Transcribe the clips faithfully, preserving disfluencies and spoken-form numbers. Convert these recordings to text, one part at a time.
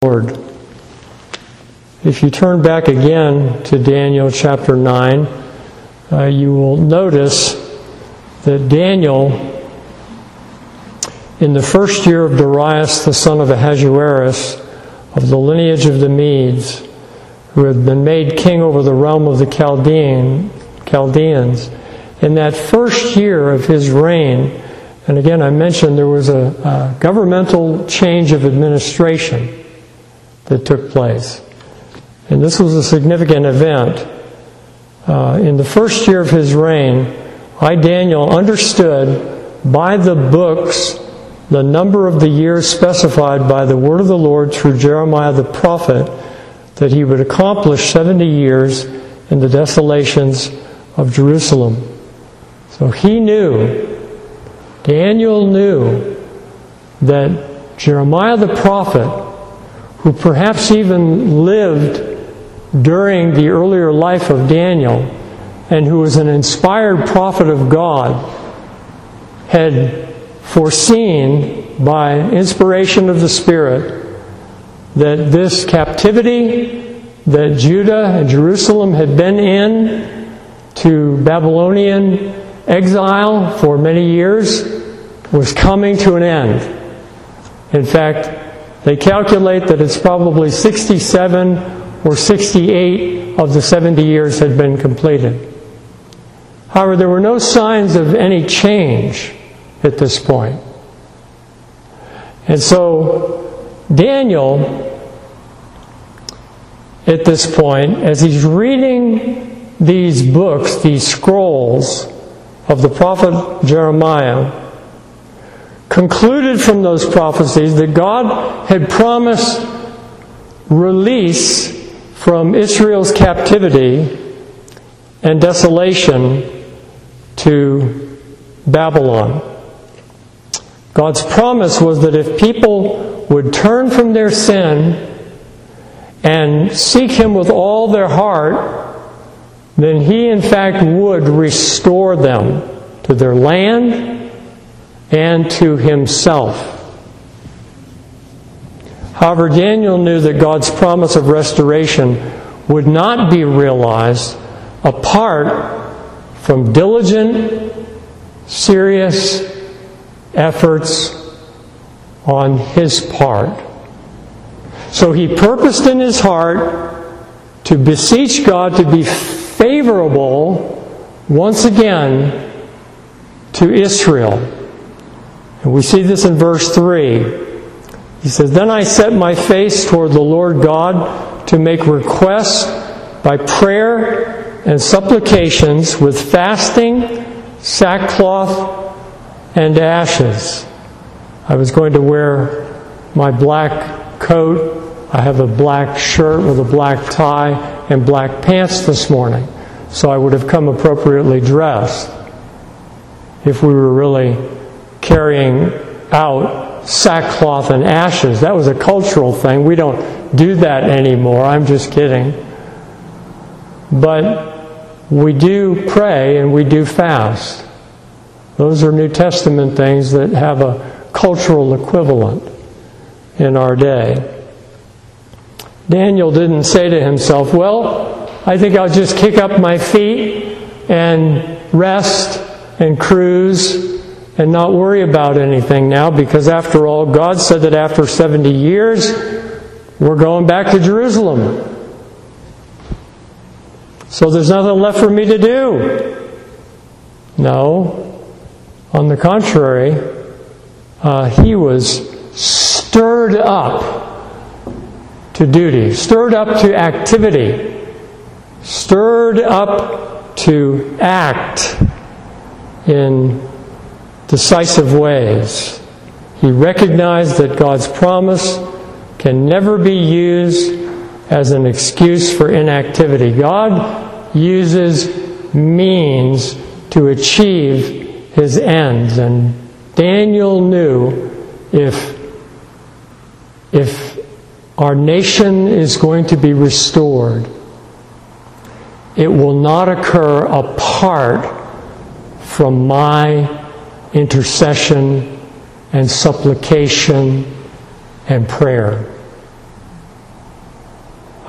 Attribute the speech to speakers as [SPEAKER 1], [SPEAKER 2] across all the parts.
[SPEAKER 1] Lord. If you turn back again to Daniel chapter nine, uh, you will notice that Daniel, in the first year of Darius the son of Ahasuerus, of the lineage of the Medes, who had been made king over the realm of the Chaldean, Chaldeans, in that first year of his reign, and again I mentioned there was a, a governmental change of administration that took place. And this was a significant event. Uh, in the first year of his reign, I, Daniel, understood by the books the number of the years specified by the word of the Lord through Jeremiah the prophet, that he would accomplish seventy years in the desolations of Jerusalem. So he knew, Daniel knew, that Jeremiah the prophet, who perhaps even lived during the earlier life of Daniel, and who was an inspired prophet of God, had foreseen by inspiration of the Spirit that this captivity that Judah and Jerusalem had been in to Babylonian exile for many years was coming to an end. In fact, they calculate that it's probably sixty-seven or sixty-eight of the seventy years had been completed. However, there were no signs of any change at this point. And so, Daniel, at this point, as he's reading these books, these scrolls of the prophet Jeremiah, concluded from those prophecies that God had promised release from Israel's captivity and desolation to Babylon. God's promise was that if people would turn from their sin and seek Him with all their heart, then He in fact would restore them to their land and to Himself. However, Daniel knew that God's promise of restoration would not be realized apart from diligent, serious efforts on his part. So he purposed in his heart to beseech God to be favorable once again to Israel. And we see this in verse three. He says, "Then I set my face toward the Lord God to make requests by prayer and supplications with fasting, sackcloth, and ashes." I was going to wear my black coat. I have a black shirt with a black tie and black pants this morning. So I would have come appropriately dressed if we were really carrying out sackcloth and ashes. That was a cultural thing. We don't do that anymore. I'm just kidding. But we do pray and we do fast. Those are New Testament things that have a cultural equivalent in our day. Daniel didn't say to himself, well, I think I'll just kick up my feet and rest and cruise and not worry about anything now, because after all, God said that after seventy years, we're going back to Jerusalem. So there's nothing left for me to do. No. On the contrary, uh, he was stirred up to duty, stirred up to activity, stirred up to act in decisive ways. He recognized that God's promise can never be used as an excuse for inactivity. God uses means to achieve His ends. And Daniel knew if, if our nation is going to be restored, it will not occur apart from my intercession and supplication and prayer.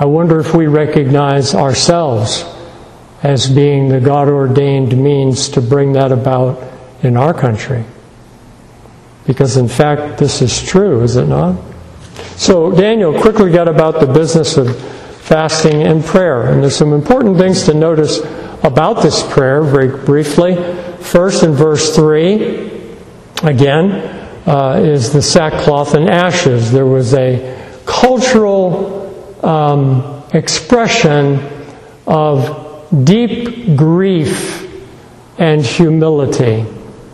[SPEAKER 1] I wonder if we recognize ourselves as being the God-ordained means to bring that about in our country. Because in fact, this is true, is it not? So Daniel quickly got about the business of fasting and prayer. And there's some important things to notice about this prayer very briefly. First, in verse three, again, uh, is the sackcloth and ashes. There was a cultural um, expression of deep grief and humility.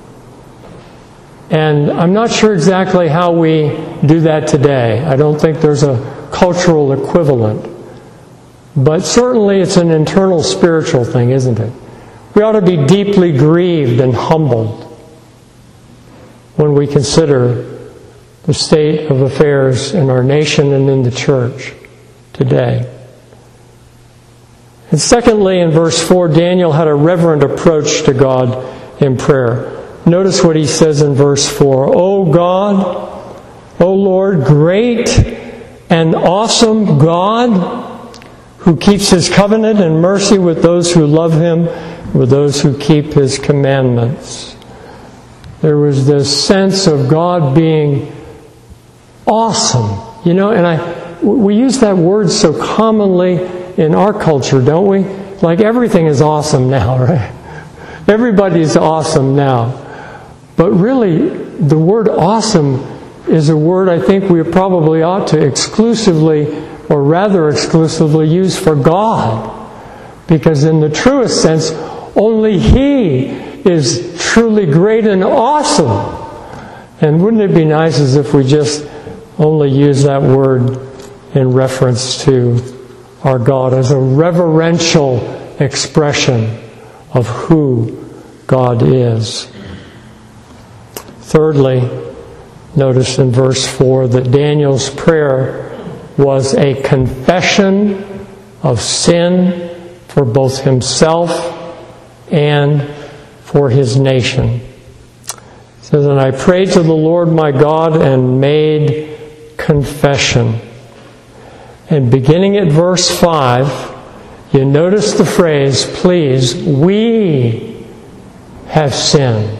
[SPEAKER 1] And I'm not sure exactly how we do that today. I don't think there's a cultural equivalent. But certainly it's an internal spiritual thing, isn't it? We ought to be deeply grieved and humbled when we consider the state of affairs in our nation and in the church today. And secondly, in verse four, Daniel had a reverent approach to God in prayer. Notice what he says in verse four. O God, O Lord, great and awesome God, who keeps His covenant and mercy with those who love Him, with those who keep His commandments. There was this sense of God being awesome. You know, and I we use that word so commonly in our culture, don't we? Like everything is awesome now, right? Everybody's awesome now. But really, the word awesome is a word I think we probably ought to exclusively, or rather exclusively, use for God. Because in the truest sense, only He is truly great and awesome. And wouldn't it be nice as if we just only use that word in reference to our God as a reverential expression of who God is. Thirdly, notice in verse four that Daniel's prayer was a confession of sin for both himself and for his nation. It says, and I prayed to the Lord my God and made confession. And beginning at verse five, you notice the phrase, please, we have sinned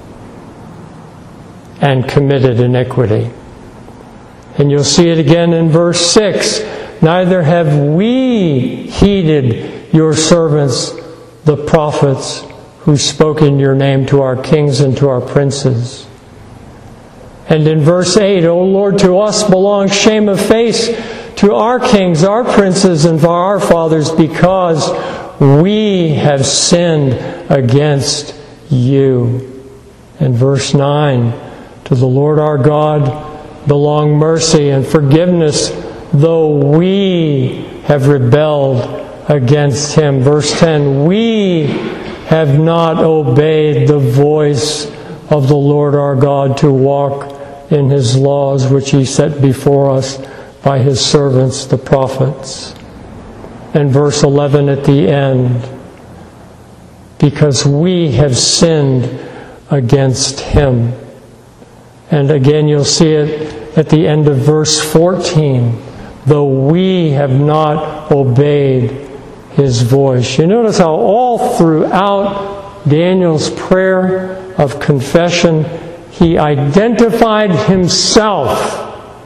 [SPEAKER 1] and committed iniquity. And you'll see it again in verse six. Neither have we heeded your servants, the prophets, who spoke in your name to our kings and to our princes. And in verse eight, O Lord, to us belongs shame of face, to our kings, our princes, and for our fathers, because we have sinned against you. And verse nine, to the Lord our God belong mercy and forgiveness, though we have rebelled against Him. Verse ten, we have not obeyed the voice of the Lord our God to walk in His laws, which He set before us by His servants, the prophets. And verse eleven at the end, because we have sinned against Him. And again you'll see it at the end of verse fourteen, though we have not obeyed His voice. You notice how all throughout Daniel's prayer of confession, he identified himself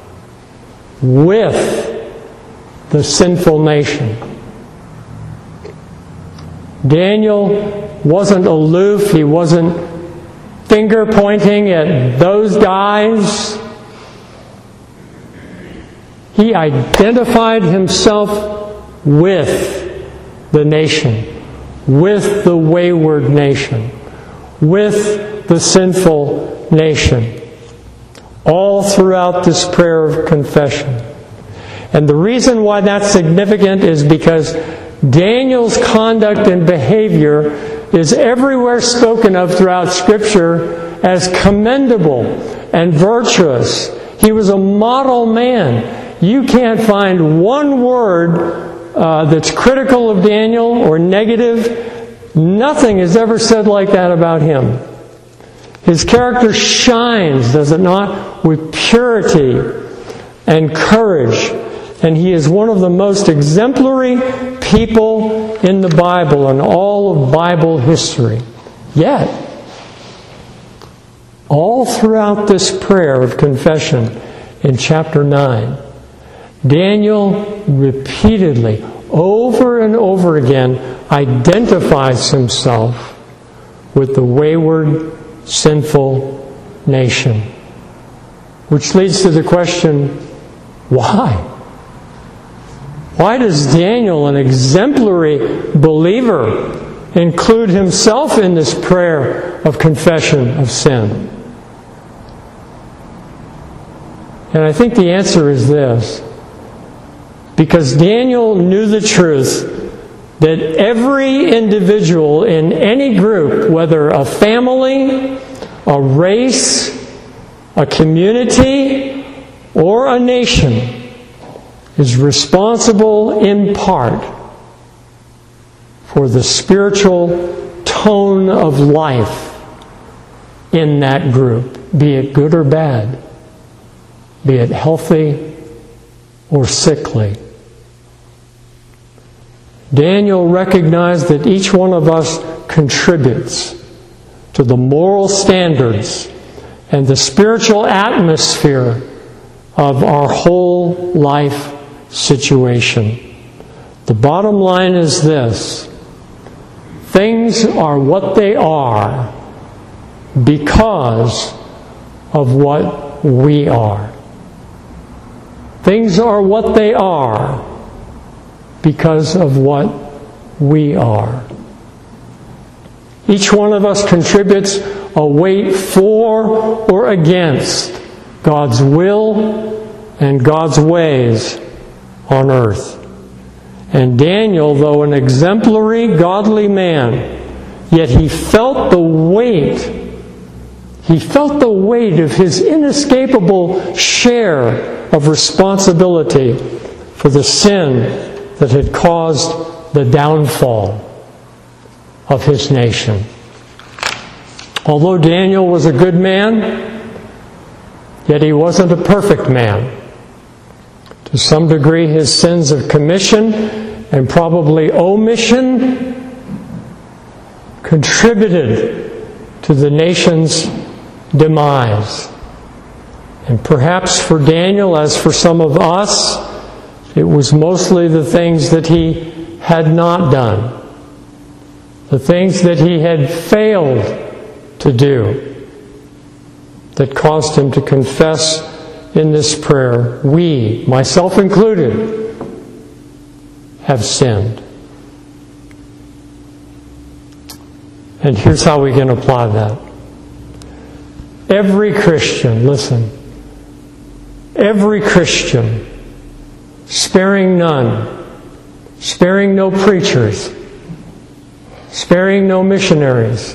[SPEAKER 1] with the sinful nation. Daniel wasn't aloof. He wasn't finger pointing at those guys. He identified himself with the nation, with the wayward nation, with the sinful nation, all throughout this prayer of confession. And the reason why that's significant is because Daniel's conduct and behavior is everywhere spoken of throughout Scripture as commendable and virtuous. He was a model man. You can't find one word uh, that's critical of Daniel or negative. Nothing is ever said like that about him. His character shines, does it not, with purity and courage and he is one of the most exemplary people in the Bible and all of Bible history. Yet, all throughout this prayer of confession in chapter nine, Daniel repeatedly, over and over again, identifies himself with the wayward, sinful nation. Which leads to the question, why? Why does Daniel, an exemplary believer, include himself in this prayer of confession of sin? And I think the answer is this. Because Daniel knew the truth that every individual in any group, whether a family, a race, a community, or a nation, is responsible in part for the spiritual tone of life in that group, be it good or bad, be it healthy or sickly. Daniel recognized that each one of us contributes to the moral standards and the spiritual atmosphere of our whole life situation. The bottom line is this: things are what they are because of what we are. Things are what they are because of what we are. Each one of us contributes a weight for or against God's will and God's ways on earth. And Daniel, though an exemplary, godly man, yet he felt the weight, he felt the weight of his inescapable share of responsibility for the sin that had caused the downfall of his nation. Although Daniel was a good man, yet he wasn't a perfect man. To some degree, his sins of commission and probably omission contributed to the nation's demise. And perhaps for Daniel, as for some of us, it was mostly the things that he had not done, the things that he had failed to do, that caused him to confess in this prayer, we, myself included, have sinned. And here's how we can apply that. Every Christian, listen, every Christian, sparing none, sparing no preachers, sparing no missionaries,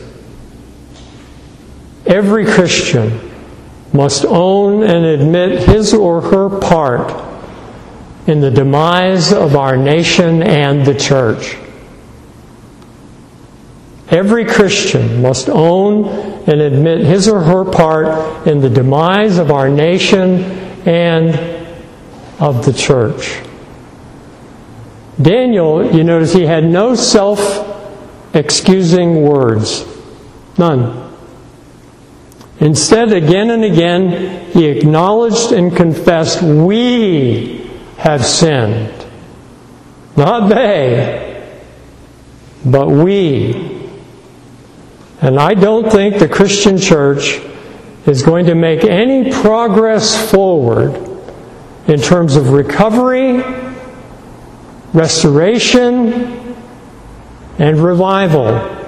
[SPEAKER 1] every Christian must own and admit his or her part in the demise of our nation and the church. Every Christian must own and admit his or her part in the demise of our nation and of the church. Daniel, you notice he had no self-excusing words. None. Instead, again and again, he acknowledged and confessed, we have sinned. Not they, but we. And I don't think the Christian church is going to make any progress forward in terms of recovery, restoration, and revival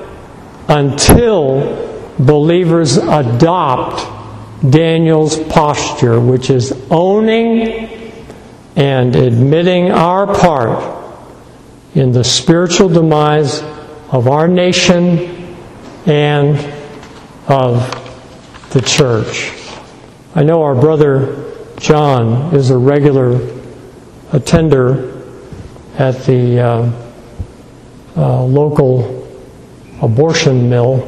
[SPEAKER 1] until believers adopt Daniel's posture, which is owning and admitting our part in the spiritual demise of our nation and of the church. I know our brother John is a regular attender at the uh, uh, local abortion mill.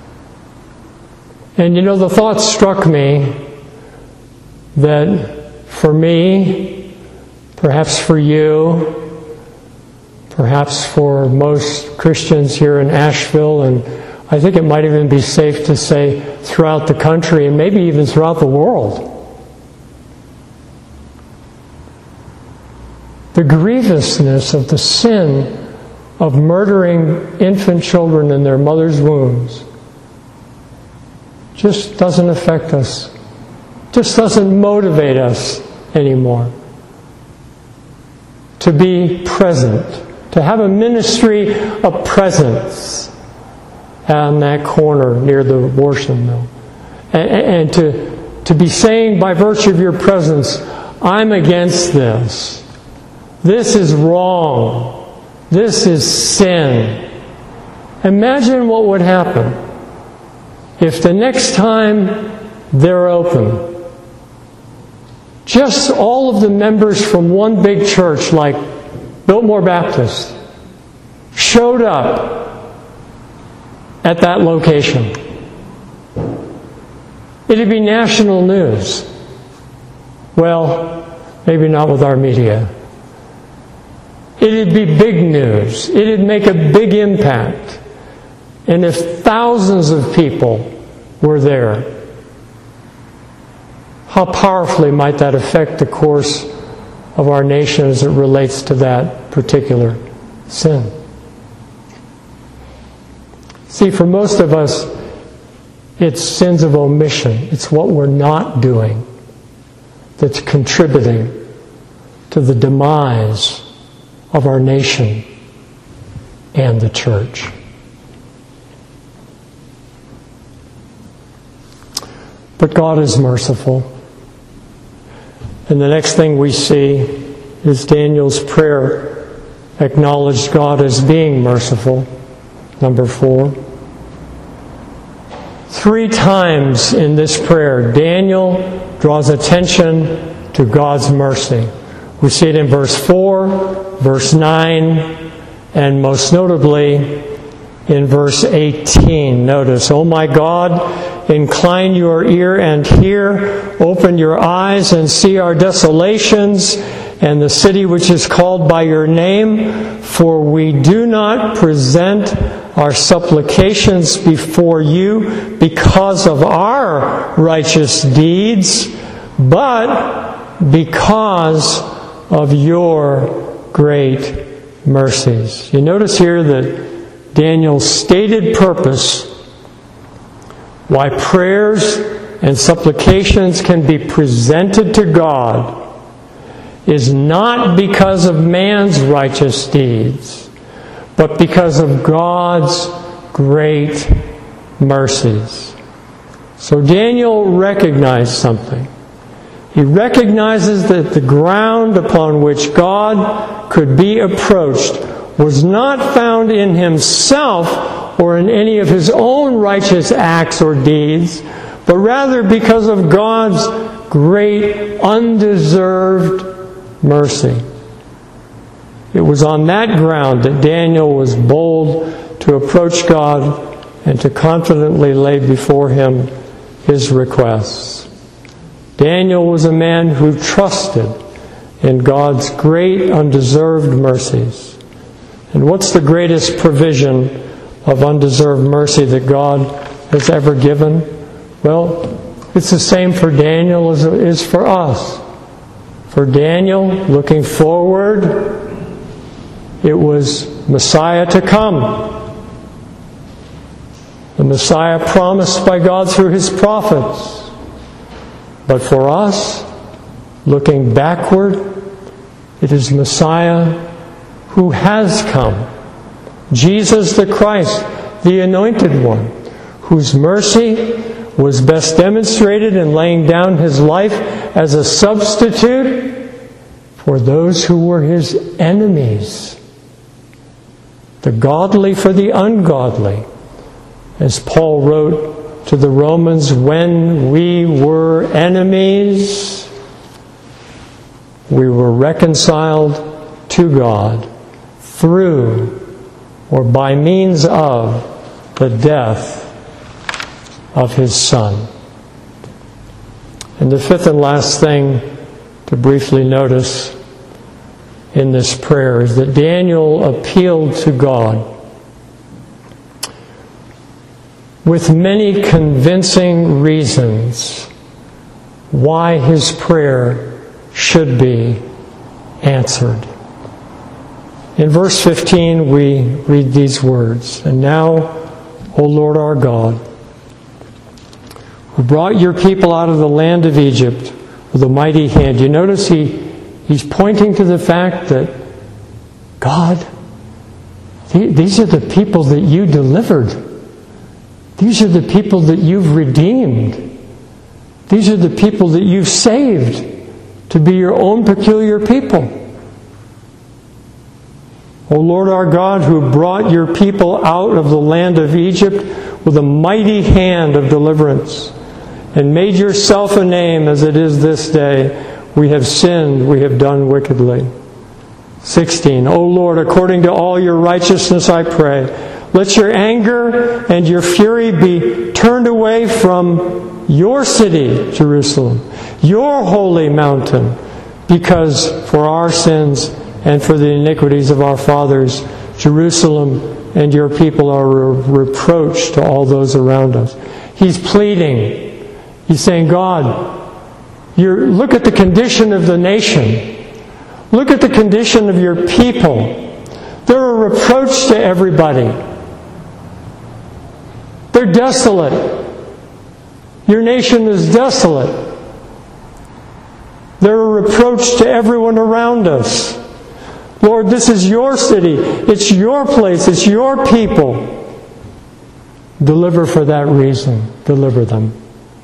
[SPEAKER 1] And you know, the thought struck me that for me, perhaps for you, perhaps for most Christians here in Asheville, and I think it might even be safe to say throughout the country and maybe even throughout the world. The grievousness of the sin of murdering infant children in their mother's wombs just doesn't affect us, just doesn't motivate us anymore. To be present, to have a ministry of presence on that corner near the abortion mill. And, and to, to be saying by virtue of your presence, I'm against this. This is wrong. This is sin. Imagine what would happen if the next time they're open, just all of the members from one big church like Biltmore Baptist showed up at that location. It'd be national news. Well, maybe not with our media. It'd be big news. It'd make a big impact. And if thousands of people were there, how powerfully might that affect the course of our nation as it relates to that particular sin? See, for most of us, it's sins of omission. It's what we're not doing that's contributing to the demise of our nation and the church. But God is merciful. And the next thing we see is Daniel's prayer acknowledged God as being merciful. Number four. Three times in this prayer, Daniel draws attention to God's mercy. We see it in verse four, verse nine, and most notably in verse eighteen. Notice, O my God, incline your ear and hear, open your eyes and see our desolations and the city which is called by your name, for we do not present our supplications before you because of our righteous deeds, but because of your great mercies. You notice here that Daniel's stated purpose why prayers and supplications can be presented to God is not because of man's righteous deeds, but because of God's great mercies. So Daniel recognized something. He recognizes that the ground upon which God could be approached was not found in himself or in any of his own righteous acts or deeds, but rather because of God's great undeserved mercy. It was on that ground that Daniel was bold to approach God and to confidently lay before him his requests. Daniel was a man who trusted in God's great undeserved mercies. And what's the greatest provision of undeserved mercy that God has ever given? Well, it's the same for Daniel as it is for us. For Daniel, looking forward, it was Messiah to come. The Messiah promised by God through his prophets. But for us, looking backward, it is Messiah who has come. Jesus the Christ, the Anointed One, whose mercy was best demonstrated in laying down his life as a substitute for those who were his enemies. The godly for the ungodly. As Paul wrote to the Romans, when we were enemies, we were reconciled to God through or by means of the death of his Son. And the fifth and last thing to briefly notice in this prayer is that Daniel appealed to God with many convincing reasons why his prayer should be answered. In verse fifteen, we read these words, "And now, O Lord our God, who brought your people out of the land of Egypt with a mighty hand." You notice he, he's pointing to the fact that, God, these are the people that you delivered. These are the people that you've redeemed. These are the people that you've saved to be your own peculiar people. O Lord our God, who brought your people out of the land of Egypt with a mighty hand of deliverance, and made yourself a name as it is this day, we have sinned, we have done wickedly. sixteen. O Lord, according to all your righteousness I pray, let your anger and your fury be turned away from your city, Jerusalem, your holy mountain, because for our sins and for the iniquities of our fathers, Jerusalem and your people are a reproach to all those around us. He's pleading. He's saying, God, you're, look at the condition of the nation. Look at the condition of your people. They're a reproach to everybody. They're desolate. Your nation is desolate. They're a reproach to everyone around us. Lord, this is your city. It's your place. It's your people. Deliver for that reason. Deliver them.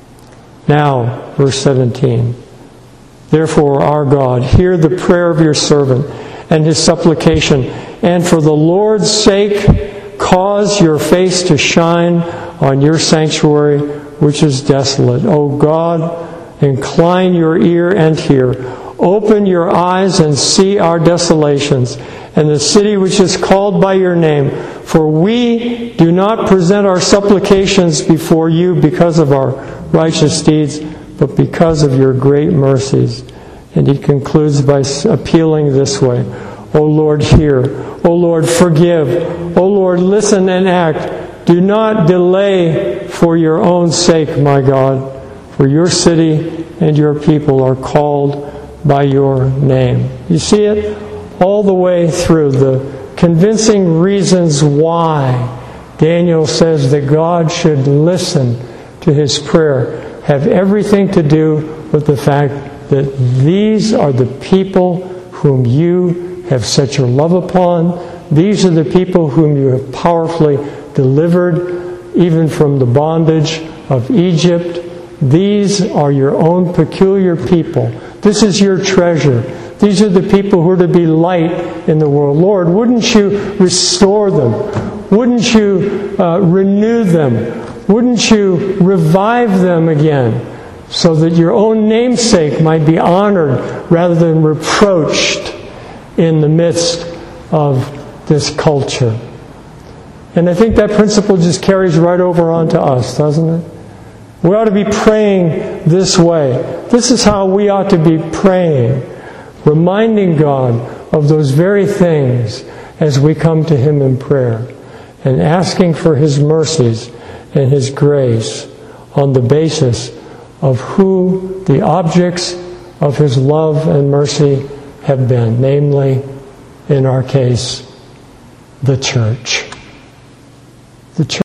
[SPEAKER 1] Now, verse seventeen. Therefore, our God, hear the prayer of your servant and his supplication, and for the Lord's sake, cause your face to shine on your sanctuary, which is desolate. O God, incline your ear and hear. Open your eyes and see our desolations, and the city which is called by your name. For we do not present our supplications before you because of our righteous deeds, but because of your great mercies. And he concludes by appealing this way. O Lord, hear. O Lord, forgive. O Lord, listen and act. Do not delay for your own sake, my God, for your city and your people are called by your name. You see it all the way through, the convincing reasons why Daniel says that God should listen to his prayer have everything to do with the fact that these are the people whom you have set your love upon. These are the people whom you have powerfully delivered even from the bondage of Egypt. These are your own peculiar people. This is your treasure. These are the people who are to be light in the world. Lord, wouldn't you restore them? Wouldn't you uh, renew them? Wouldn't you revive them again so that your own namesake might be honored rather than reproached in the midst of this culture? And I think that principle just carries right over onto us, doesn't it? We ought to be praying this way. This is how we ought to be praying, reminding God of those very things as we come to Him in prayer, and asking for His mercies and His grace on the basis of who the objects of His love and mercy have been, namely, in our case, the church. The church.